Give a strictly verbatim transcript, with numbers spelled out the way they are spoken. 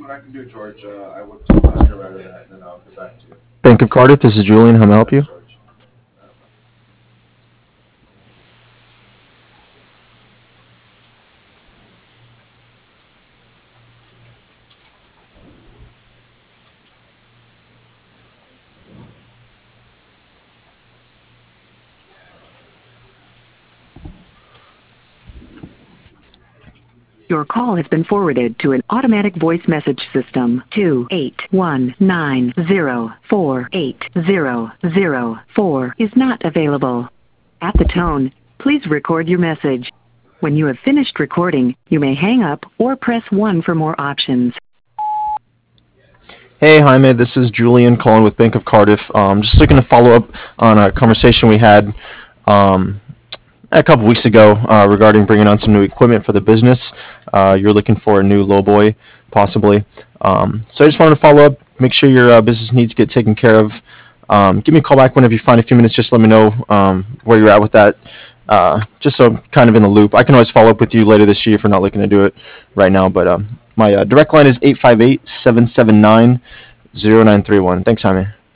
Bank of Cardiff, this is Julian. How may I help you? Your call has been forwarded to an automatic voice message system. two eight one nine zero four eight zero zero four is not available. At the tone, please record your message. When you have finished recording, you may hang up or press one for more options. Hey, Jaime, this is Julian calling with Bank of Cardiff. Um, just looking to follow up on a conversation we had um, a couple weeks ago uh, regarding bringing on some new equipment for the business. Uh, you're looking for a new lowboy, possibly. Um, so I just wanted to follow up, make sure your uh, business needs get taken care of. Um, give me a call back whenever you find a few minutes. Just let me know um, where you're at with that. Uh, just so I'm kind of in the loop. I can always follow up with you later this year if we're not looking to do it right now. But um, my uh, direct line is eight five eight, seven seven nine, zero nine three one. Thanks, Jaime.